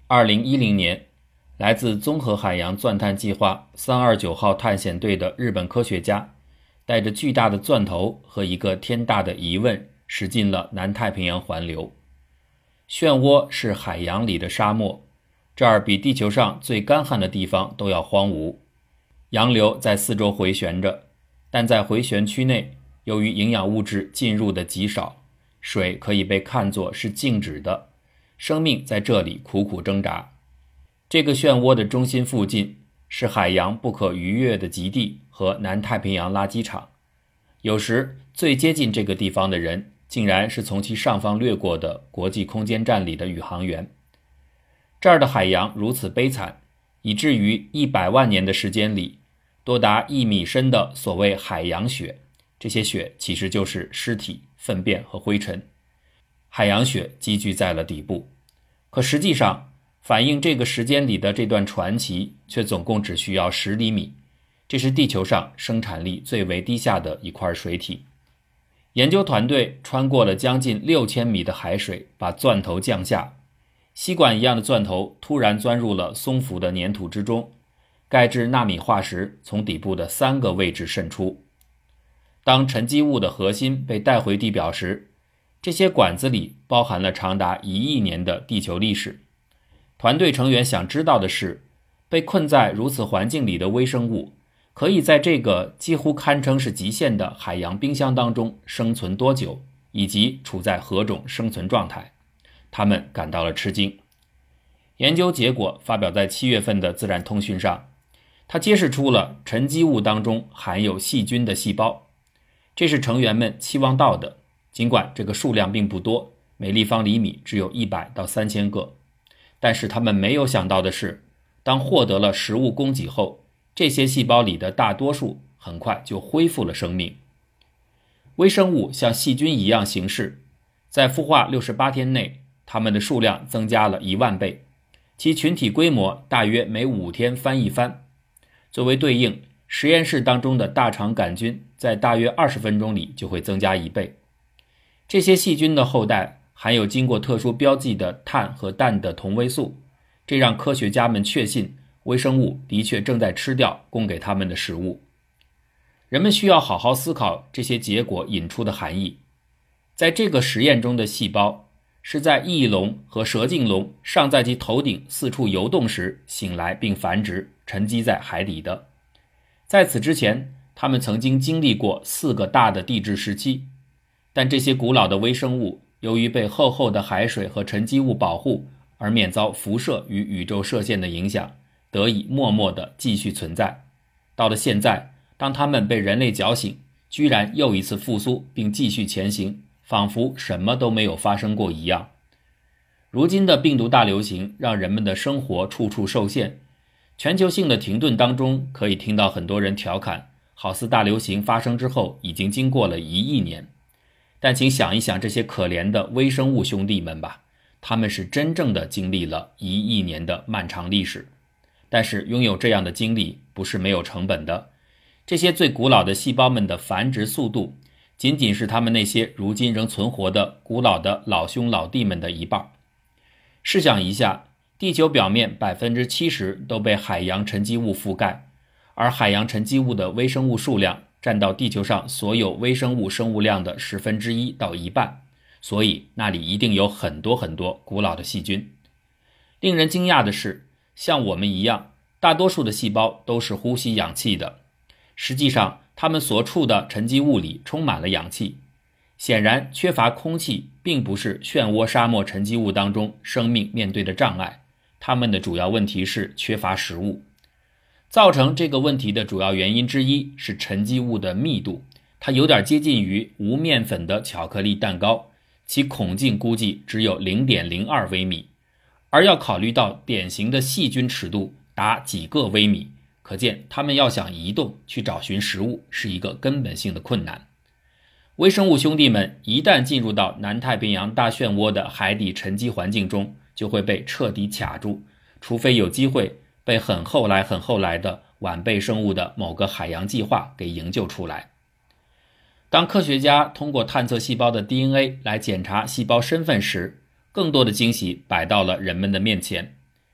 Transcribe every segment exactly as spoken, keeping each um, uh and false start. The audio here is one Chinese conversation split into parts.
二零一零年，来自综合海洋钻探计划三二九号探险队的日本科学家，带着巨大的钻头和一个天大的疑问，驶进了南太平洋环流。漩涡是海洋里的沙漠，这儿比地球上最干旱的地方都要荒芜。洋流在四周回旋着，但在回旋区内，由于营养物质进入的极少，水可以被看作是静止的，生命在这里苦苦挣扎。这个漩涡的中心附近是海洋不可逾越的极地和南太平洋垃圾场，有时最接近这个地方的人竟然是从其上方掠过的国际空间站里的宇航员。这儿的海洋如此悲惨，以至于一百万年的时间里，多达一米深的所谓海洋雪，这些雪其实就是尸体、粪便和灰尘。海洋雪积聚在了底部，可实际上反映这个时间里的这段传奇却总共只需要十厘米，这是地球上生产力最为低下的一块水体。研究团队穿过了将近六千米的海水，把钻头降下，吸管一样的钻头突然钻入了松浮的粘土之中，钙质纳米化石从底部的三个位置渗出。当沉积物的核心被带回地表时，这些管子里包含了长达一亿年的地球历史。团队成员想知道的是，被困在如此环境里的微生物可以在这个几乎堪称是极限的海洋冰箱当中生存多久，以及处在何种生存状态。他们感到了吃惊。研究结果发表在七月份的自然通讯上，它揭示出了沉积物当中含有细菌的细胞，这是成员们期望到的，尽管这个数量并不多，每立方厘米只有一百到三千个。但是他们没有想到的是，当获得了食物供给后，这些细胞里的大多数很快就恢复了生命。微生物像细菌一样行事，在孵化六十八天内，它们的数量增加了一万倍，其群体规模大约每五天翻一番。作为对应，实验室当中的大肠杆菌在大约二十分钟里就会增加一倍。这些细菌的后代含有经过特殊标记的碳和氮的同位素，这让科学家们确信微生物的确正在吃掉供给他们的食物。人们需要好好思考这些结果引出的含义。在这个实验中的细胞是在翼龙和蛇颈龙尚在其头顶四处游动时醒来并繁殖，沉积在海底的。在此之前，它们曾经经历过四个大的地质时期，但这些古老的微生物由于被厚厚的海水和沉积物保护，而免遭辐射与宇宙射线的影响，得以默默地继续存在。到了现在，当它们被人类搅醒，居然又一次复苏并继续前行，仿佛什么都没有发生过一样。如今的病毒大流行让人们的生活处处受限，全球性的停顿当中可以听到很多人调侃，好似大流行发生之后已经经过了一亿年。但请想一想这些可怜的微生物兄弟们吧，他们是真正的经历了一亿年的漫长历史。但是拥有这样的经历不是没有成本的，这些最古老的细胞们的繁殖速度仅仅是他们那些如今仍存活的古老的老兄老弟们的一半。试想一下，地球表面 百分之七十 都被海洋沉积物覆盖，而海洋沉积物的微生物数量占到地球上所有微生物生物量的十分之一到一半，所以那里一定有很多很多古老的细菌。令人惊讶的是，像我们一样，大多数的细胞都是呼吸氧气的，实际上它们所处的沉积物里充满了氧气。显然，缺乏空气并不是漩涡沙漠沉积物当中生命面对的障碍，它们的主要问题是缺乏食物。造成这个问题的主要原因之一是沉积物的密度，它有点接近于无面粉的巧克力蛋糕，其孔径估计只有 零点零二 微米，而要考虑到典型的细菌尺度达几个微米，可见它们要想移动去找寻食物是一个根本性的困难。微生物兄弟们一旦进入到南太平洋大漩涡的海底沉积环境中，就会被彻底卡住，除非有机会被很后来很后来的晚辈生物的某个海洋计划给营救出来。当科学家通过探测细胞的 D N A 来检查细胞身份时，更多的惊喜摆到了人们的面前。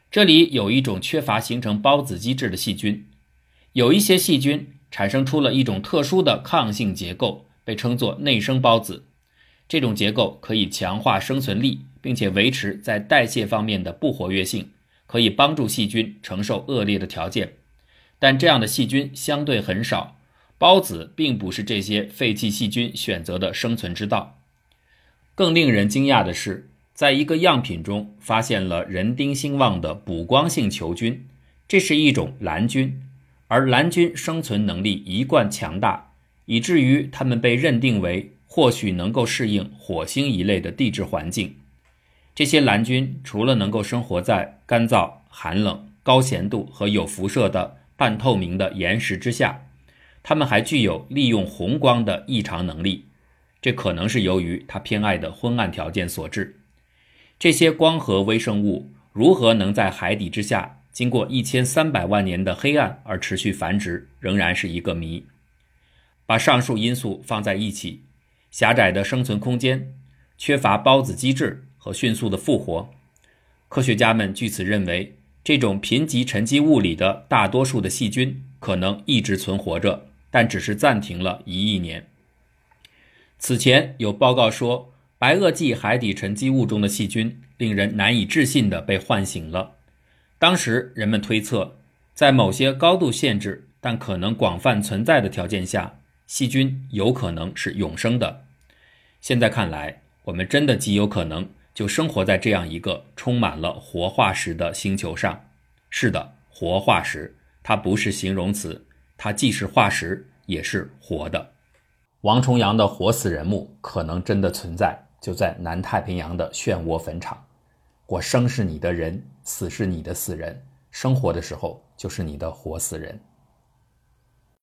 这里有一种缺乏形成孢子机制的细菌，有一些细菌产生出了一种特殊的抗性结构，被称作内生孢子。这种结构可以强化生存力，并且维持在代谢方面的不活跃性，可以帮助细菌承受恶劣的条件。但这样的细菌相对很少，孢子并不是这些废弃细菌选择的生存之道。更令人惊讶的是，在一个样品中发现了人丁兴旺的补光性球菌，这是一种蓝菌，而蓝菌生存能力一贯强大，以至于它们被认定为或许能够适应火星一类的地质环境。这些蓝菌除了能够生活在干燥、寒冷、高咸度和有辐射的半透明的岩石之下，它们还具有利用红光的异常能力，这可能是由于它偏爱的昏暗条件所致。这些光合微生物如何能在海底之下经过一千三百万年的黑暗而持续繁殖，仍然是一个谜。把上述因素放在一起，狭窄的生存空间、缺乏孢子机制和迅速的复活，科学家们据此认为，这种贫瘠沉积物里的大多数的细菌可能一直存活着，但只是暂停了一亿年。此前有报告说，白垩纪海底沉积物中的细菌令人难以置信地被唤醒了。当时人们推测，在某些高度限制但可能广泛存在的条件下，细菌有可能是永生的。现在看来，我们真的极有可能就生活在这样一个充满了活化石的星球上。是的，活化石，它不是形容词，它既是化石，也是活的。王重阳的活死人墓可能真的存在，就在南太平洋的漩涡坟场。我生是你的人，死是你的死人，生活的时候就是你的活死人。